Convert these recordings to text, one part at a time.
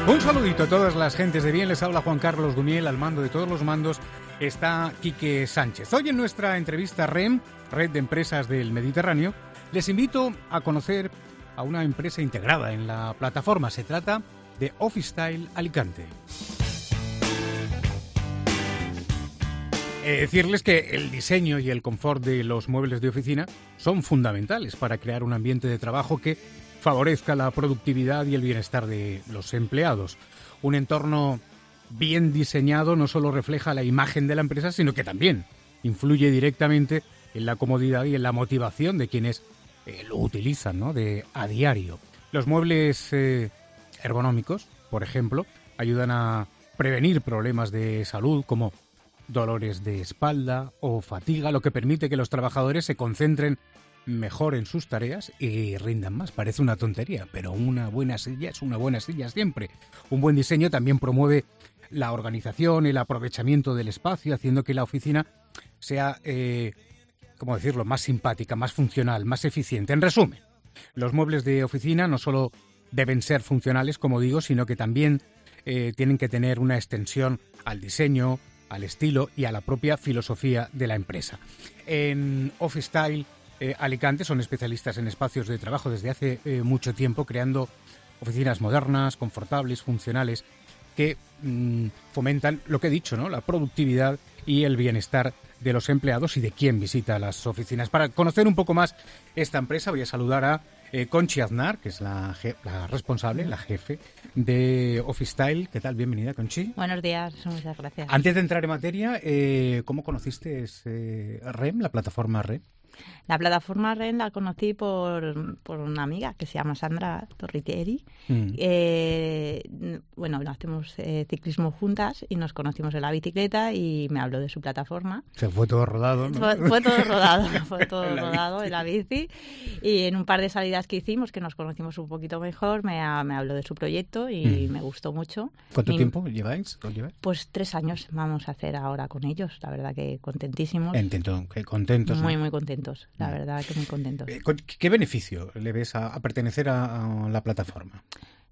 Un saludito a todas las gentes de bien, les habla Juan Carlos Dumiel, al mando de todos los mandos está Quique Sánchez. Hoy en nuestra entrevista REM, Red de Empresas del Mediterráneo, les invito a conocer a una empresa integrada en la plataforma. Se trata de Office-Style Alicante. Decirles que el diseño y el confort de los muebles de oficina son fundamentales para crear un ambiente de trabajo que favorezca la productividad y el bienestar de los empleados. Un entorno bien diseñado no solo refleja la imagen de la empresa, sino que también influye directamente en la comodidad y en la motivación de quienes lo utilizan, ¿no?, a diario. Los muebles ergonómicos, por ejemplo, ayudan a prevenir problemas de salud como dolores de espalda o fatiga, lo que permite que los trabajadores se concentren mejor en sus tareas y rindan más. Parece una tontería, pero una buena silla es una buena silla siempre. Un buen diseño también promueve la organización, el aprovechamiento del espacio, haciendo que la oficina sea, ¿cómo decirlo?, más simpática, más funcional, más eficiente. En resumen, los muebles de oficina no solo deben ser funcionales, como digo, sino que también tienen que tener una extensión al diseño, al estilo y a la propia filosofía de la empresa. En Office-Style Alicante son especialistas en espacios de trabajo desde hace mucho tiempo, creando oficinas modernas, confortables, funcionales, que fomentan lo que he dicho, ¿no?, la productividad y el bienestar de los empleados y de quien visita las oficinas. Para conocer un poco más esta empresa voy a saludar a Conchi Aznar, que es la responsable, la jefe de Office-Style. ¿Qué tal? Bienvenida, Conchi. Buenos días, muchas gracias. Antes de entrar en materia, ¿cómo conociste REM, la plataforma REM? La plataforma REM la conocí por una amiga que se llama Sandra Torritieri. Bueno, hacemos ciclismo juntas y nos conocimos en la bicicleta y me habló de su plataforma. Se fue todo rodado, ¿no? Fue todo rodado, fue todo rodado en la bici. Y en un par de salidas que hicimos, que nos conocimos un poquito mejor, me habló de su proyecto y me gustó mucho. ¿Cuánto tiempo lleváis? Pues 3 años vamos a hacer ahora con ellos. La verdad que contentísimos. Entiendo, que contentos. Muy, ¿no? muy contentos. La verdad que muy contentos. ¿Qué beneficio le ves a pertenecer a la plataforma?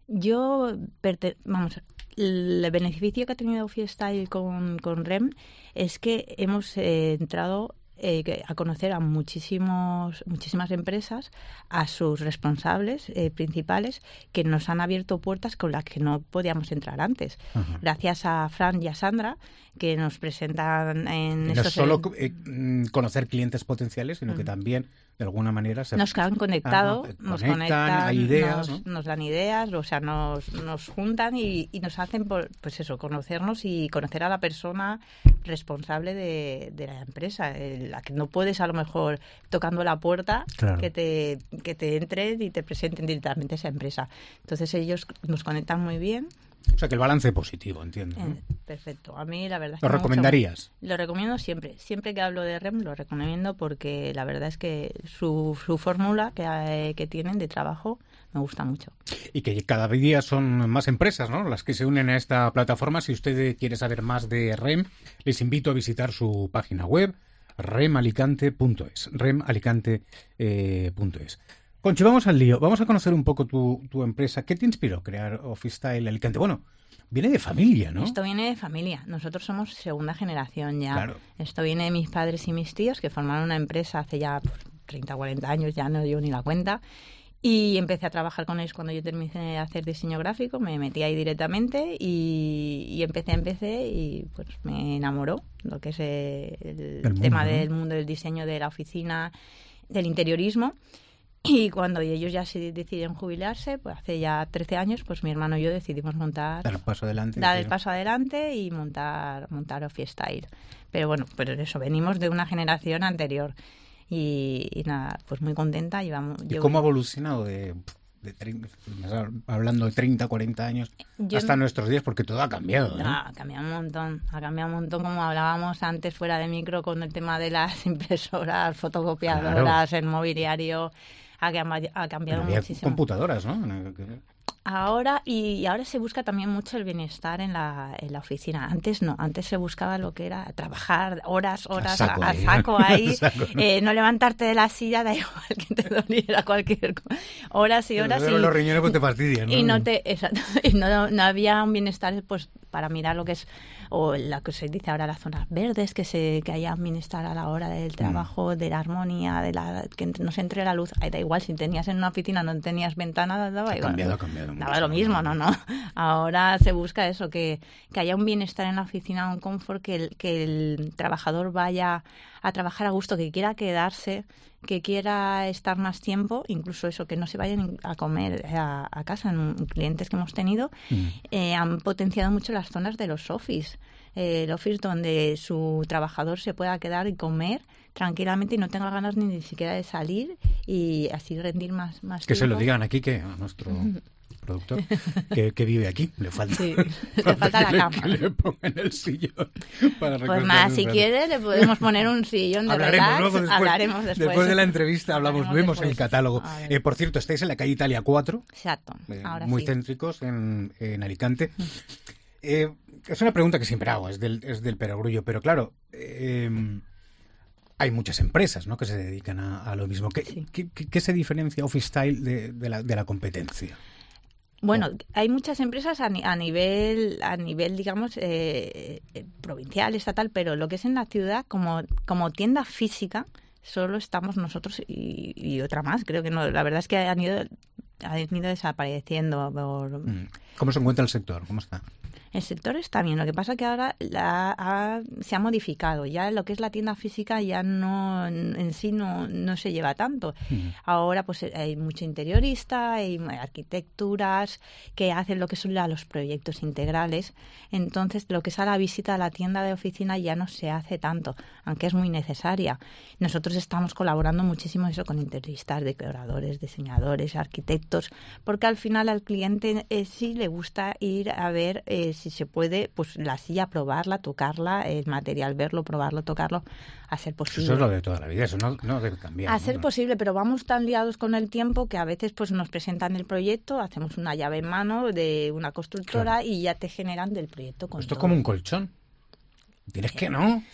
El beneficio que ha tenido Office-Style con REM es que hemos entrado a conocer a muchísimas empresas, a sus responsables principales, que nos han abierto puertas con las que no podíamos entrar antes. Ajá. Gracias a Fran y a Sandra, que nos presentan en no solo conocer clientes potenciales, sino que también de alguna manera nos han conectado, nos conectan, hay ideas, nos dan ideas, o sea, nos juntan y nos hacen, pues eso, conocernos y conocer a la persona responsable de la empresa, la que no puedes a lo mejor tocando la puerta, claro, que te entren y te presenten directamente a esa empresa. Entonces ellos nos conectan muy bien. O sea, que el balance positivo, entiendo, ¿no? Perfecto. A mí la verdad es que... ¿Lo recomendarías? Lo recomiendo siempre. Siempre que hablo de REM lo recomiendo porque la verdad es que su fórmula que tienen de trabajo me gusta mucho. Y que cada día son más empresas, ¿no?, las que se unen a esta plataforma. Si usted quiere saber más de REM, les invito a visitar su página web, remalicante.es. remalicante.es. Conchi, vamos al lío. Vamos a conocer un poco tu empresa. ¿Qué te inspiró crear Office-Style Alicante? Bueno, viene de familia, ¿no? Esto viene de familia. Nosotros somos segunda generación ya. Claro. Esto viene de mis padres y mis tíos, que formaron una empresa hace ya 30 o 40 años, ya no llevo ni la cuenta. Y empecé a trabajar con ellos cuando yo terminé de hacer diseño gráfico. Me metí ahí directamente y empecé y pues me enamoró lo que es el tema del mundo del diseño, de la oficina, del interiorismo. Y cuando ellos ya se decidieron jubilarse, pues hace ya 13 años, pues mi hermano y yo decidimos dar el paso adelante y montar Office-Style. Pero bueno, pues eso, venimos de una generación anterior y nada, pues muy contenta. ¿Y cómo ha evolucionado hablando de 30, 40 años hasta nuestros días? Porque todo ha cambiado, ¿eh? Ha cambiado un montón, como hablábamos antes fuera de micro con el tema de las impresoras, fotocopiadoras, claro, el mobiliario. Ha cambiado muchísimo. Computadoras, ¿no? Ahora se busca también mucho el bienestar en la oficina. Antes no, antes se buscaba lo que era trabajar horas a saco ahí, no levantarte de la silla, da igual que te doliera cualquier cosa. Horas y horas. Pero los riñones pues te fastidian, ¿no? Y no había un bienestar pues para mirar lo que es, o lo que se dice ahora las zonas verdes, que haya un bienestar a la hora del trabajo, de la armonía, que no se entre la luz. Ahí da igual, si tenías en una oficina no tenías ventana, daba igual. Ha cambiado. Daba lo mismo, no. Ahora se busca eso, que haya un bienestar en la oficina, un confort, que el trabajador vaya a trabajar a gusto, que quiera quedarse, que quiera estar más tiempo, incluso eso, que no se vayan a comer a casa. En clientes que hemos tenido han potenciado mucho las zonas de los office. El office donde su trabajador se pueda quedar y comer tranquilamente y no tenga ganas ni siquiera de salir y así rendir más que tiempo. Se lo digan aquí, que a nuestro productor que vive aquí le falta, le falta la cama, que le pongan el sillón para pues más, si quiere le podemos poner un sillón de relax. Hablaremos después de la entrevista, vemos el catálogo. Por cierto, estáis en la calle Italia 4, exacto, ahora muy céntricos en Alicante. Es una pregunta que siempre hago, es del perogrullo, pero claro, hay muchas empresas, ¿no?, que se dedican a lo mismo. ¿Qué se diferencia Office Style de la competencia? Bueno, hay muchas empresas a nivel, digamos, provincial, estatal, pero lo que es en la ciudad, como tienda física, solo estamos nosotros y otra más. Creo que no. La verdad es que han ido desapareciendo. ¿Cómo se encuentra el sector? ¿Cómo está? El sector está bien, lo que pasa que ahora se ha modificado, ya lo que es la tienda física ya no en sí no se lleva tanto. Ahora pues hay mucho interiorista, hay arquitecturas que hacen lo que son los proyectos integrales, entonces lo que es a la visita a la tienda de oficina ya no se hace tanto, aunque es muy necesaria. Nosotros estamos colaborando muchísimo eso con interioristas, decoradores, diseñadores, arquitectos, porque al final al cliente sí le gusta ir a ver si se puede, pues la silla, probarla, tocarla, el material, verlo, probarlo, tocarlo, a ser posible. Eso es lo de toda la vida, eso no debe cambiar. A ser posible, pero vamos tan liados con el tiempo que a veces pues nos presentan el proyecto, hacemos una llave en mano de una constructora, claro, y ya te generan del proyecto con esto todo. Es como un colchón. Tienes que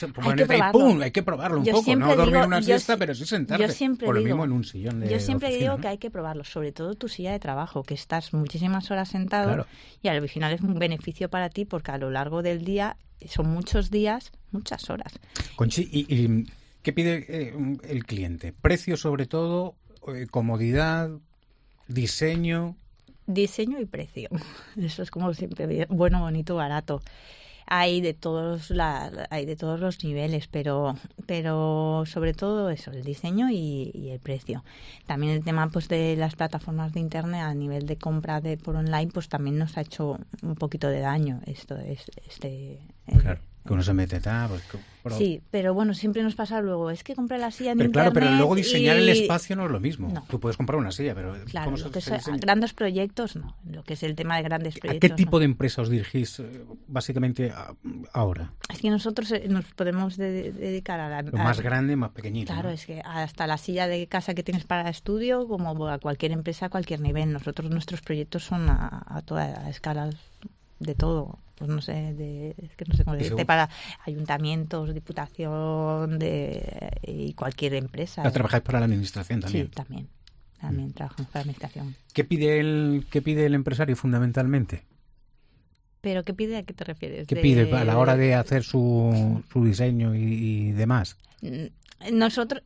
hay que probarlo un yo poco, no dormir una siesta, pero sí sentarte. Por lo mismo en un sillón de Yo siempre oficina, digo, ¿no?, que hay que probarlo, sobre todo tu silla de trabajo, que estás muchísimas horas sentado, claro, y al final es un beneficio para ti porque a lo largo del día son muchos días, muchas horas. Conchi, ¿y qué pide el cliente? ¿Precio sobre todo? ¿Comodidad? ¿Diseño? Diseño y precio. Eso es como siempre, bueno, bonito, barato. Hay de todos los niveles, pero sobre todo eso, el diseño y el precio. También el tema pues de las plataformas de internet a nivel de compra por online, pues también nos ha hecho un poquito de daño claro, que uno se mete sí, pero bueno, siempre nos pasa luego, es que compré la silla en internet. Claro, pero luego diseñar el espacio no es lo mismo. No. Tú puedes comprar una silla, pero claro, lo que grandes proyectos no, lo que es el tema de grandes proyectos. ¿A qué tipo de empresa os dirigís básicamente ahora? Es que nosotros nos podemos dedicar a lo más grande, más pequeñito. Claro, ¿no? Es que hasta la silla de casa que tienes para estudio, como a cualquier empresa, a cualquier nivel. Nuestros proyectos son a todas las escalas de todo. Pues no sé, es que no sé cómo decirte, para ayuntamientos, diputación y cualquier empresa. ¿Trabajáis para la administración también? Sí, también trabajamos para la administración. ¿Qué pide el empresario fundamentalmente? ¿Pero qué pide? ¿A qué te refieres? ¿Qué pide a la hora de hacer su diseño y demás? Nosotros,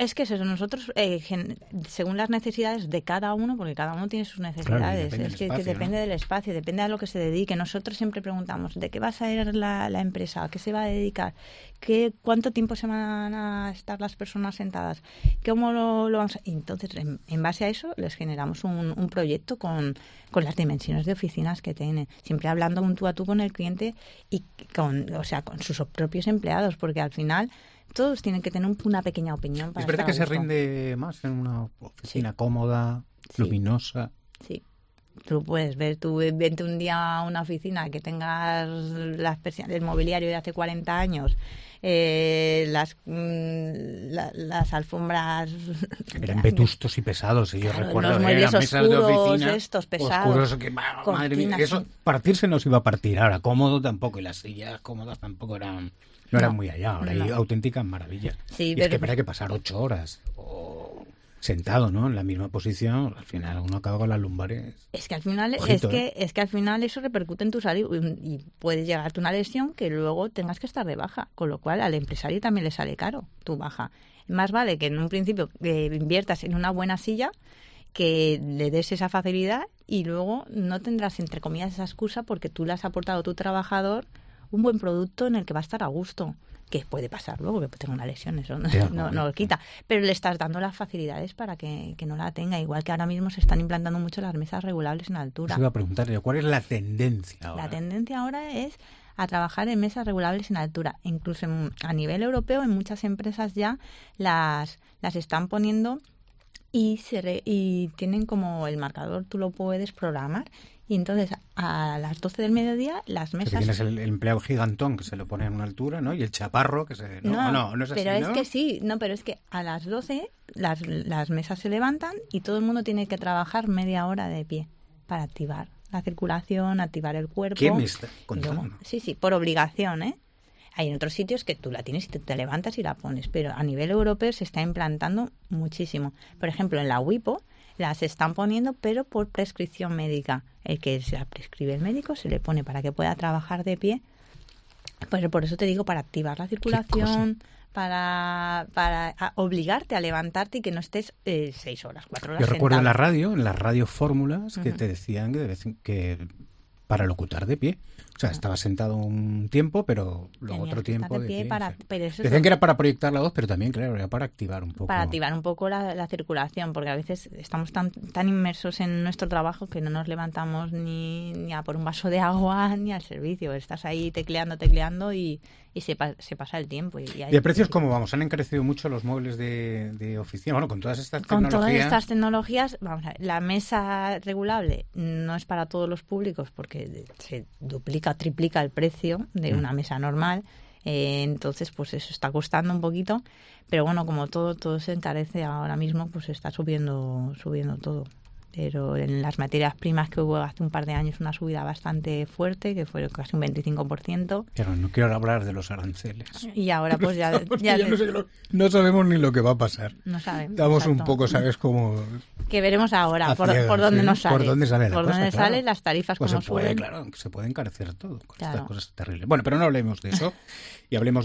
según las necesidades de cada uno, porque cada uno tiene sus necesidades, claro, que depende del espacio, depende a lo que se dedique. Nosotros siempre preguntamos, ¿de qué va a ser la empresa? ¿A qué se va a dedicar? ¿Cuánto tiempo se van a estar las personas sentadas? ¿Cómo lo vamos a...? Entonces, en base a eso, les generamos un proyecto con las dimensiones de oficinas que tienen, siempre hablando un tú a tú con el cliente y con sus propios empleados, porque al final todos tienen que tener una pequeña opinión. Para ¿Es verdad que se rinde más en una oficina cómoda, luminosa? Sí. Tú puedes ver, tú vente un día a una oficina que tengas el mobiliario de hace 40 años, las alfombras... Eran vetustos y pesados, y yo recuerdo. Los muebles eran mesas de oscuros, oficina, estos pesados. oscuros, que, madre mía, eso partirse no se iba a partir. Ahora, cómodo tampoco, y las sillas cómodas tampoco eran muy allá. Ahora hay auténticas maravillas. Sí, y es que hay que pasar 8 horas sentado, ¿no? En la misma posición, al final uno acaba con las lumbares. Es que al final Ojito, es que al final eso repercute en tu salud y puede llegarte una lesión que luego tengas que estar de baja, con lo cual al empresario también le sale caro tu baja. Más vale que en un principio inviertas en una buena silla, que le des esa facilidad y luego no tendrás, entre comillas, esa excusa porque tú le has aportado a tu trabajador un buen producto en el que va a estar a gusto. Que puede pasar luego, que tenga una lesión, eso no lo quita. Pero le estás dando las facilidades para que no la tenga. Igual que ahora mismo se están implantando mucho las mesas regulables en altura. Os iba a preguntar, ¿cuál es la tendencia ahora? La tendencia ahora es a trabajar en mesas regulables en altura. Incluso a nivel europeo, en muchas empresas ya las están poniendo y tienen como el marcador, tú lo puedes programar. Y entonces a las 12 del mediodía las mesas... Tienes el empleado gigantón que se lo pone en una altura, ¿no? Y el chaparro que se... No es así, pero es ¿no? que sí, pero es que a las 12 las mesas se levantan y todo el mundo tiene que trabajar media hora de pie para activar la circulación, activar el cuerpo. ¿Qué me está contando? Sí, por obligación, ¿eh? Hay en otros sitios que tú la tienes y te levantas y la pones, pero a nivel europeo se está implantando muchísimo. Por ejemplo, en la WIPO las están poniendo, pero por prescripción médica. El que se la prescribe el médico se le pone para que pueda trabajar de pie. Pues por eso te digo, para activar la circulación, para obligarte a levantarte y que no estés 6 horas, 4 horas Yo recuerdo sentado. en las radiofórmulas, que te decían que para locutar de pie. O sea, estaba sentado un tiempo, pero luego otro tiempo de pie. Decían que era para proyectar la voz, pero también, claro, era para activar un poco. Para activar un poco la circulación, porque a veces estamos tan inmersos en nuestro trabajo que no nos levantamos ni a por un vaso de agua ni al servicio. Estás ahí tecleando y se pasa el tiempo. ¿Y de precios cómo vamos? ¿Han encarecido mucho los muebles de oficina? Bueno, con todas estas tecnologías... Con todas estas tecnologías, vamos a ver, la mesa regulable no es para todos los públicos porque se duplica, triplica el precio de una mesa normal. Entonces, pues eso está costando un poquito. Pero bueno, como todo se encarece ahora mismo, pues está subiendo todo. Pero en las materias primas que hubo hace un par de años una subida bastante fuerte, que fue casi un 25%. Pero no quiero hablar de los aranceles. Y ahora pues ya no sabemos ni lo que va a pasar. No sabemos. Estamos un poco, ¿sabes? Como... Que veremos ahora por dónde nos sale. Por dónde sale las tarifas, pues como suben. Claro, se puede encarecer todo con estas cosas terribles. Bueno, pero no hablemos de eso y hablemos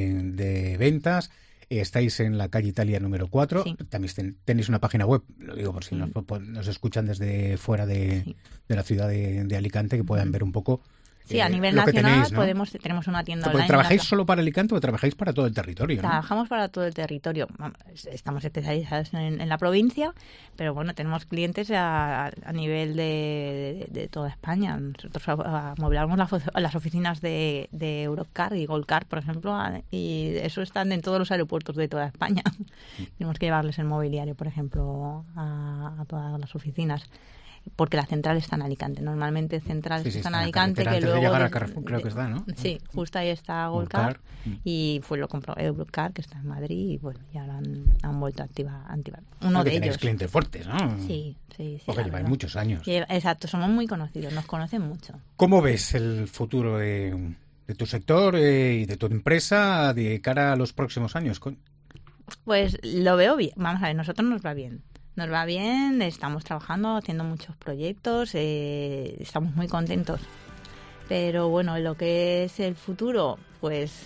de ventas. Estáis en la calle Italia número 4. Sí. También tenéis una página web, lo digo por si nos escuchan desde fuera de la ciudad de Alicante, que puedan ver un poco. Sí, a nivel nacional tenemos una tienda online. ¿Trabajáis solo para Alicante o trabajáis para todo el territorio? Trabajamos para todo el territorio. Estamos especializados en la provincia, pero bueno, tenemos clientes a nivel de toda España. Nosotros amueblamos las oficinas de Eurocar y Goldcar, por ejemplo, y eso están en todos los aeropuertos de toda España. Tenemos que llevarles el mobiliario, por ejemplo, a todas las oficinas. Porque la central está en Alicante. Normalmente centrales están en Alicante, que luego... llegar a Carrefour, creo que está, ¿no? Sí, justo ahí está Goldcar y lo compró Eurocar, que está en Madrid, y bueno, ya lo han vuelto a activar. Uno de ellos. Clientes fuertes, ¿no? Sí. Porque lleváis muchos años. Exacto, somos muy conocidos, nos conocen mucho. ¿Cómo ves el futuro de tu sector y de tu empresa de cara a los próximos años? Pues lo veo bien. Vamos a ver, nosotros nos va bien. Nos va bien, estamos trabajando, haciendo muchos proyectos, estamos muy contentos. Pero bueno, lo que es el futuro, pues...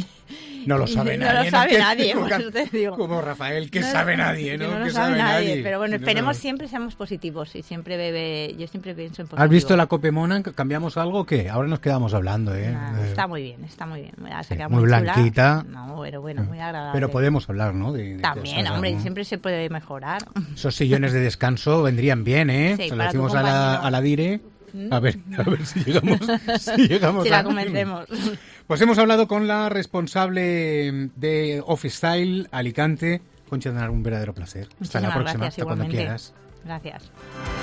No lo sabe nadie. No lo sabe nadie, por eso te digo. Como Rafael, que sabe nadie, ¿no? No lo sabe nadie. Pero bueno, esperemos siempre seamos positivos y yo siempre pienso en positivo. ¿Has visto la Copemona? ¿Cambiamos algo? ¿Qué? Ahora nos quedamos hablando, ¿eh? Está muy bien. Muy blanquita. No, pero bueno, muy agradable. Pero podemos hablar, ¿no? También, hombre, siempre se puede mejorar. Esos sillones de descanso vendrían bien, ¿eh? Sí, se lo decimos a la Dire. A ver si llegamos. Si la convencemos. Pues hemos hablado con la responsable de Office Style Alicante, Concha Danar, un verdadero placer. Muchísimas Hasta la próxima, gracias, hasta cuando quieras. Gracias.